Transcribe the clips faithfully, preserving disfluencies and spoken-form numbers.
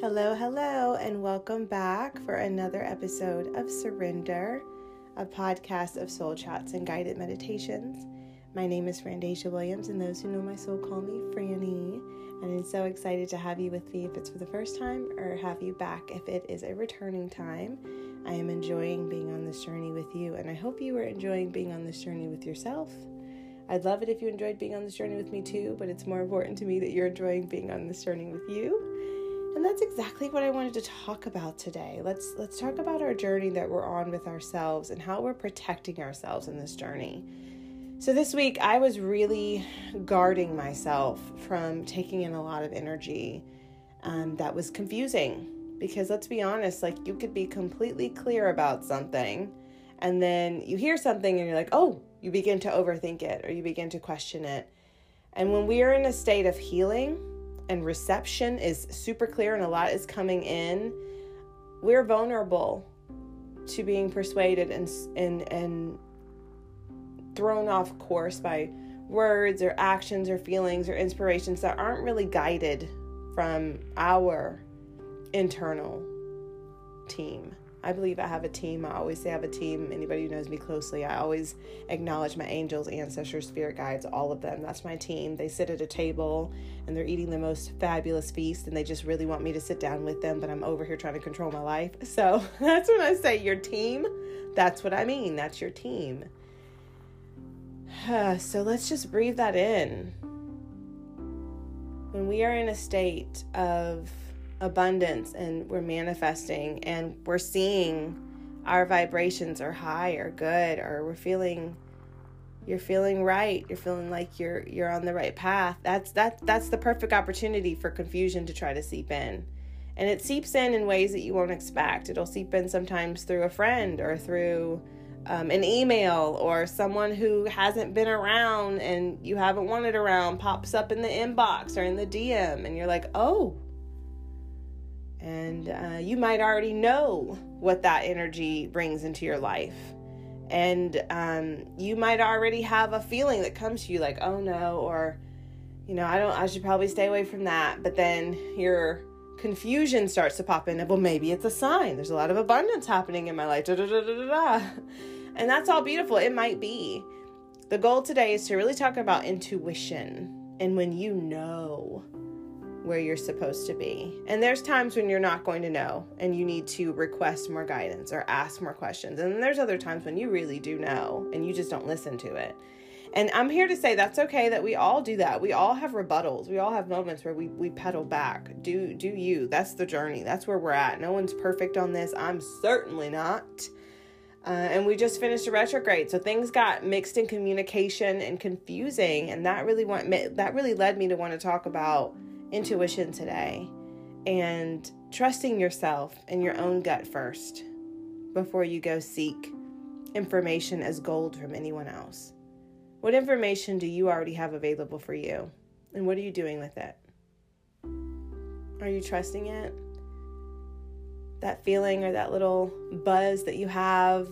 Hello, hello, and welcome back for another episode of Surrender, a podcast of soul chats and guided meditations. My name is Frandasia Williams, and those who know my soul call me Franny, and I'm so excited to have you with me if it's for the first time or have you back if it is a returning time. I am enjoying being on this journey with you, and I hope you are enjoying being on this journey with yourself. I'd love it if you enjoyed being on this journey with me too, but it's more important to me that you're enjoying being on this journey with you. And that's exactly what I wanted to talk about today. Let's let's talk about our journey that we're on with ourselves and how we're protecting ourselves in this journey. So this week, I was really guarding myself from taking in a lot of energy um, that was confusing. Because let's be honest, like you could be completely clear about something, and then you hear something and you're like, oh, you begin to overthink it or you begin to question it. And when we are in a state of healing and reception is super clear and a lot is coming in, we're vulnerable to being persuaded and and and thrown off course by words or actions or feelings or inspirations that aren't really guided from our internal team. I believe I have a team. I always say I have a team. Anybody who knows me closely, I always acknowledge my angels, ancestors, spirit guides, all of them. That's my team. They sit at a table and they're eating the most fabulous feast and they just really want me to sit down with them, but I'm over here trying to control my life. So that's when I say your team. That's what I mean. That's your team. So let's just breathe that in. When we are in a state of abundance and we're manifesting and we're seeing our vibrations are high or good, or we're feeling you're feeling right, you're feeling like you're you're on the right path, that's that that's the perfect opportunity for confusion to try to seep in. And it seeps in in ways that you won't expect. It'll seep in sometimes through a friend or through um, an email, or someone who hasn't been around and you haven't wanted around pops up in the inbox or in the D M, and you're like, oh. And uh, you might already know what that energy brings into your life. And um, you might already have a feeling that comes to you like, oh no, or, you know, I don't, I should probably stay away from that. But then your confusion starts to pop in. Well, maybe it's a sign. There's a lot of abundance happening in my life. Da, da, da, da, da, da. And that's all beautiful. It might be. The goal today is to really talk about intuition and when you know where you're supposed to be. And there's times when you're not going to know and you need to request more guidance or ask more questions. And then there's other times when you really do know and you just don't listen to it. And I'm here to say that's okay, that we all do that. We all have rebuttals. We all have moments where we, we pedal back. Do, do you. That's the journey. That's where we're at. No one's perfect on this. I'm certainly not. Uh, and we just finished a retrograde. So things got mixed in communication and confusing. And that really want, that really led me to want to talk about intuition today and trusting yourself and your own gut first before you go seek information as gold from anyone else. What information do you already have available for you? And what are you doing with it? Are you trusting it? That feeling or that little buzz that you have,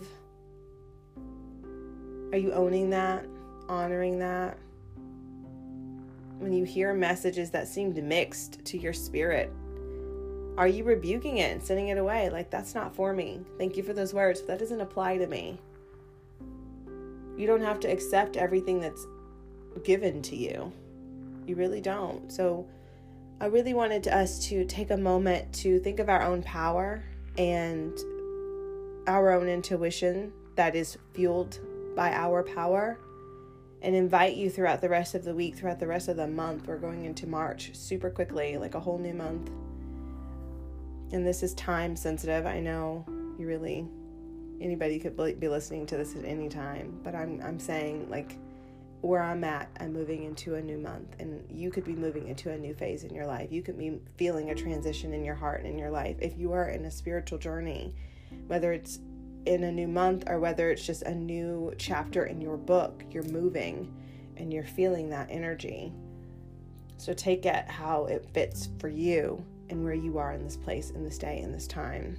are you owning that, honoring that? When you hear messages that seem mixed to your spirit, are you rebuking it and sending it away? Like, that's not for me. Thank you for those words, but that doesn't apply to me. You don't have to accept everything that's given to you. You really don't. So I really wanted us to take a moment to think of our own power and our own intuition that is fueled by our power, and invite you throughout the rest of the week, throughout the rest of the month. We're going into March super quickly, like a whole new month. And this is time sensitive. I know you really, anybody could be listening to this at any time, but I'm I'm saying, like, where I'm at, I'm moving into a new month, and you could be moving into a new phase in your life. You could be feeling a transition in your heart and in your life. If you are in a spiritual journey, whether it's in a new month or whether it's just a new chapter in your book, you're moving and you're feeling that energy. So take it how it fits for you and where you are in this place, in this day, in this time.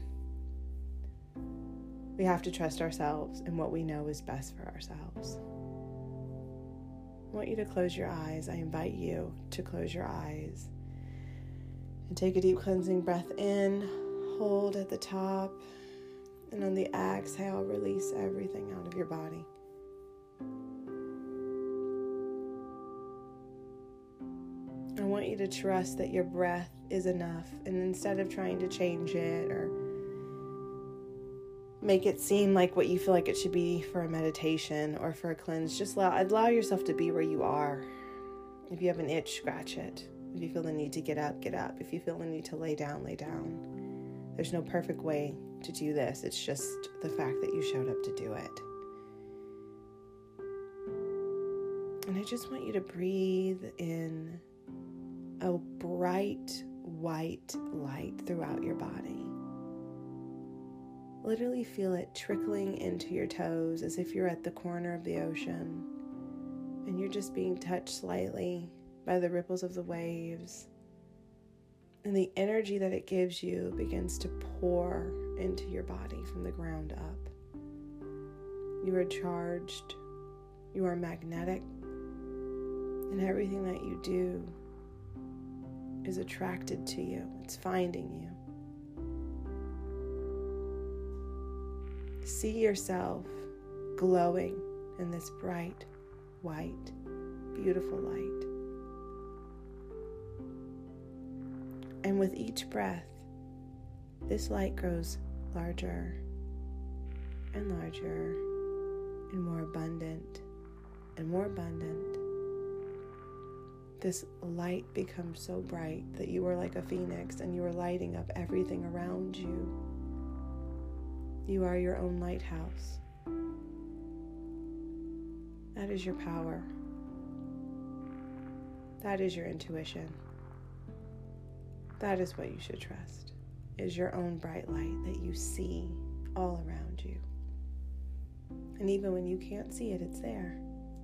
We have to trust ourselves and what we know is best for ourselves. I want you to close your eyes. I invite you to close your eyes And take a deep cleansing breath in, hold at the top, and on the exhale, release everything out of your body. I want you to trust that your breath is enough, and instead of trying to change it or make it seem like what you feel like it should be for a meditation or for a cleanse, just allow, allow yourself to be where you are. If you have an itch, scratch it. If you feel the need to get up, get up. If you feel the need to lay down, lay down. There's no perfect way to do this. It's just the fact that you showed up to do it. And I just want you to breathe in a bright white light throughout your body. Literally feel it trickling into your toes as if you're at the corner of the ocean and you're just being touched slightly by the ripples of the waves. And the energy that it gives you begins to pour into your body from the ground up. You are charged. You are magnetic. And everything that you do is attracted to you. It's finding you. See yourself glowing in this bright, white, beautiful light. And with each breath, this light grows larger and larger and more abundant and more abundant. This light becomes so bright that you are like a phoenix and you are lighting up everything around you. You are your own lighthouse. That is your power. That is your intuition. That is what you should trust, is your own bright light that you see all around you. And even when you can't see it, it's there.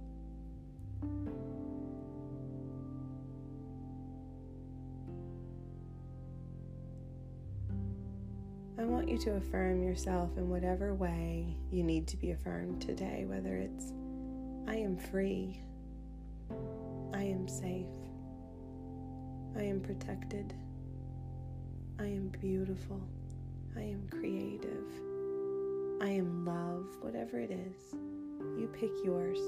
I want you to affirm yourself in whatever way you need to be affirmed today, whether it's, I am free, I am safe, I am protected, I am beautiful, I am creative, I am love, whatever it is, you pick yours.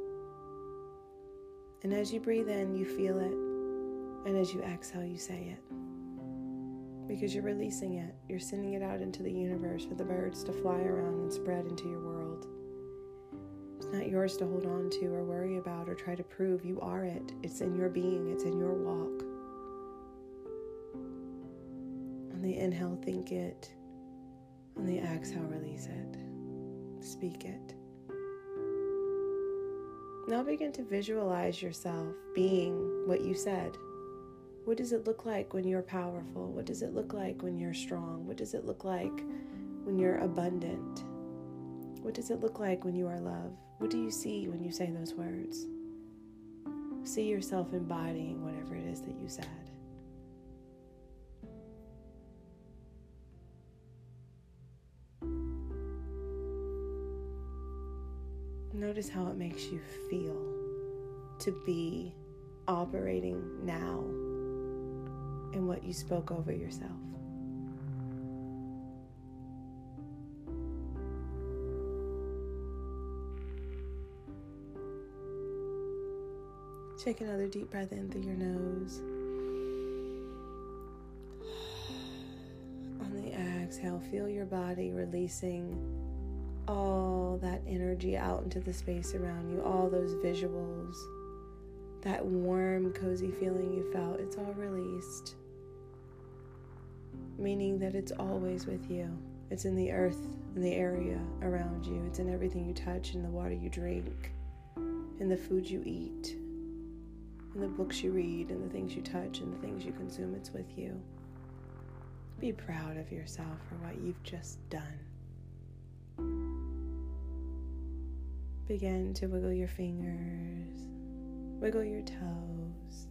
And as you breathe in, you feel it, and as you exhale, you say it. Because you're releasing it. You're sending it out into the universe for the birds to fly around and spread into your world. It's not yours to hold on to or worry about or try to prove. You are it. It's in your being. It's in your walk. On the inhale, think it. On the exhale, release it. Speak it. Now begin to visualize yourself being what you said. What does it look like when you're powerful? What does it look like when you're strong? What does it look like when you're abundant? What does it look like when you are love? What do you see when you say those words? See yourself embodying whatever it is that you said. Notice how it makes you feel to be operating now in what you spoke over yourself. Take another deep breath in through your nose. On the exhale, feel your body releasing all that energy out into the space around you, all those visuals, that warm, cozy feeling you felt. It's all released. Meaning that it's always with you. It's in the earth, in the area around you. It's in everything you touch, in the water you drink, in the food you eat, in the books you read, in the things you touch, and the things you consume. It's with you. Be proud of yourself for what you've just done. Begin to wiggle your fingers, wiggle your toes.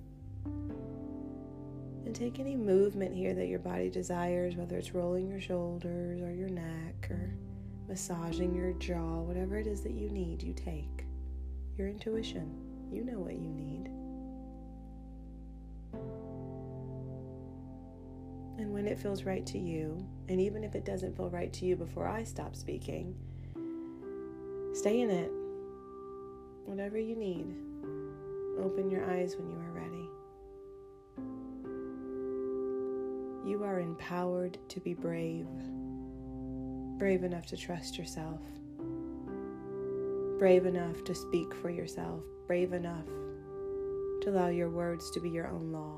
And take any movement here that your body desires, whether it's rolling your shoulders or your neck or massaging your jaw, whatever it is that you need, you take. Your intuition, you know what you need. when it feels right to you, and even if it doesn't feel right to you before I stop speaking, stay in it. Whatever you need, open your eyes when you are ready. You are empowered to be brave. Brave enough to trust yourself. Brave enough to speak for yourself. Brave enough to allow your words to be your own law.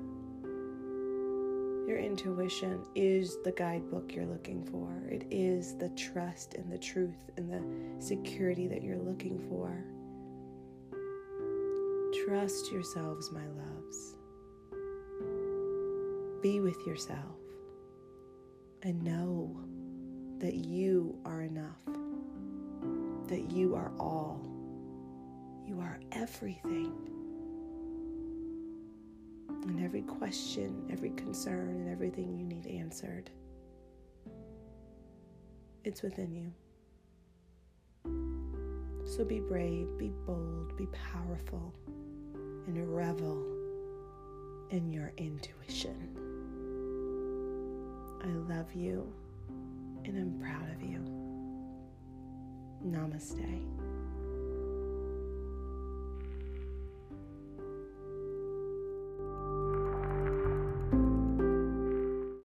Your intuition is the guidebook you're looking for. It is the trust and the truth and the security that you're looking for. Trust yourselves, my loves. Be with yourself and know that you are enough, that you are all, you are everything. And every question, every concern, and everything you need answered, it's within you. So be brave, be bold, be powerful, and revel in your intuition. I love you, and I'm proud of you. Namaste.